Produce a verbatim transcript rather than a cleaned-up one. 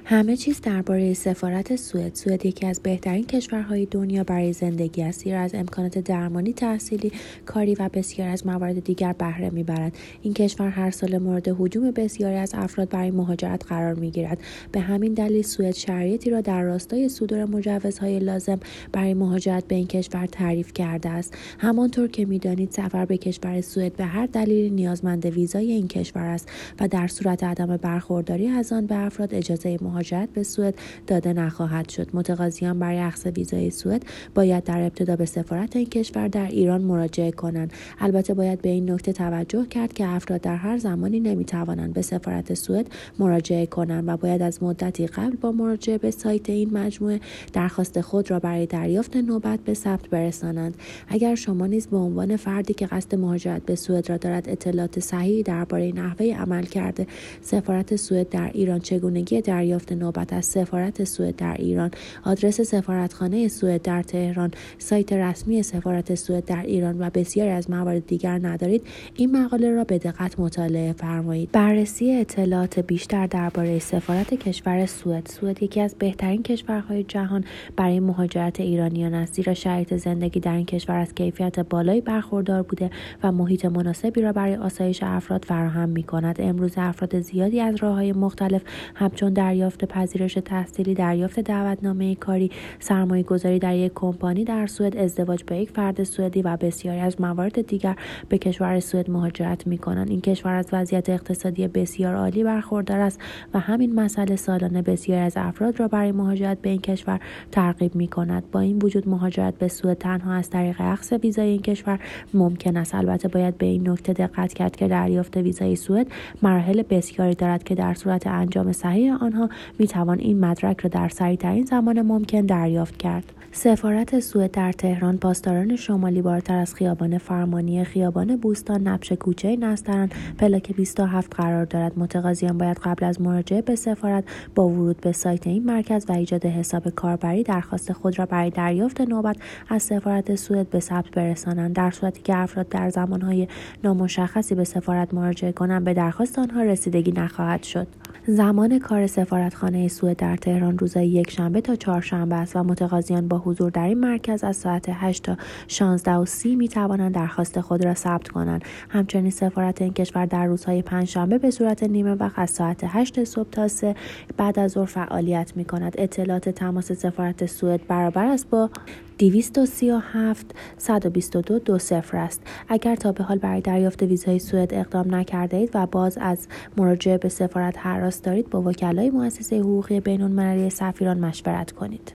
همه چیز درباره سفارت سوئد. سوئد یکی از بهترین کشورهای دنیا برای زندگی است، زیرا از امکانات درمانی، تحصیلی، کاری و بسیاری از موارد دیگر بهره میبرد. این کشور هر سال مورد هجوم بسیاری از افراد برای مهاجرت قرار میگیرد. به همین دلیل سوئد شرایطی را در راستای صدور مجوزهای لازم برای مهاجرت به این کشور تعریف کرده است. همانطور که میدانید سفر به کشور سوئد به هر دلیلی نیازمند ویزای این کشور است و در صورت عدم برخورداری از آن به افراد اجازه مهاجرت به سوئد داده نخواهد شد. متقاضیان برای اخذ ویزای سوئد باید در ابتدا به سفارت این کشور در ایران مراجعه کنند. البته باید به این نکته توجه کرد که افراد در هر زمانی نمیتوانند به سفارت سوئد مراجعه کنند و باید از مدتی قبل با مراجعه به سایت این مجموعه درخواست خود را برای دریافت نوبت به ثبت برسانند. اگر شما نیز به عنوان فردی که قصد مهاجرت به سوئد را دارد اطلاعات صحیحی درباره نحوه عمل کرده سفارت سوئد در ایران، چگونگی دریافت نوبت از سفارت سوئد در ایران، آدرس سفارتخانه سوئد در تهران، سایت رسمی سفارت سوئد در ایران و بسیاری از موارد دیگر ندارید، این مقاله را به دقت مطالعه فرمایید. بررسی اطلاعات بیشتر درباره سفارت کشور سوئد. سوئد یکی از بهترین کشورهای جهان برای مهاجرت ایرانیان است، زیرا شرایط زندگی در این کشور از کیفیت بالایی برخوردار بوده و محیط مناسبی را برای آسایش افراد فراهم می‌کند. امروز افراد زیادی از راه‌های مختلف همچون دریافت پذیرش تحصیلی، دریافت دعوتنامه کاری، سرمایه‌گذاری در یک کمپانی در سوئد، ازدواج با یک فرد سوئدی و بسیاری از موارد دیگر به کشور سوئد مهاجرت می‌کنند. این کشور از وضعیت اقتصادی بسیار عالی برخوردار است و همین مسئله سالانه بسیاری از افراد را برای مهاجرت به این کشور ترغیب می‌کند. با این وجود مهاجرت به سوئد تنها از طریق اخذ ویزای این کشور ممکن است. البته باید به این نکته دقت کرد که دریافت ویزای سوئد مراحل بسیاری دارد که در صورت انجام صحیح آنها میتوان این مدرک را در سریع‌ترین زمان ممکن دریافت کرد. سفارت سوئد در تهران، پاسداران شمالی بالاتر از خیابان فرمانی، خیابان بوستان، نبش کوچه نسترن، پلاک بیست و هفت قرار دارد. متقاضیان باید قبل از مراجعه به سفارت با ورود به سایت این مرکز و ایجاد حساب کاربری درخواست خود را برای دریافت نوبت از سفارت سوئد به ثبت برسانند. در صورتی که افراد در زمانهای نامشخصی به سفارت مراجعه کنند به درخواست آنها رسیدگی نخواهد شد. زمان کار سفارتخانه سوئد در تهران روزهای یکشنبه تا چهارشنبه است و متقاضیان با حضور در این مرکز از ساعت هشت تا شانزده و سی می توانند درخواست خود را ثبت کنند. همچنین سفارت این کشور در روزهای پنجشنبه به صورت نیمه وقت از ساعت هشت صبح تا سه بعد از ظهر فعالیت می کند. اطلاعات تماس سفارت سوئد برابر است با دویست و سی و هفت صد و بیست و دو دو صفر است. اگر تا به حال برای دریافت ویزای سوئد اقدام نکرده اید و باز از مراجعه به سفارت هراس دارید، با وکلای مؤسسه حقوقی بین‌المللی سفیران مشورت کنید.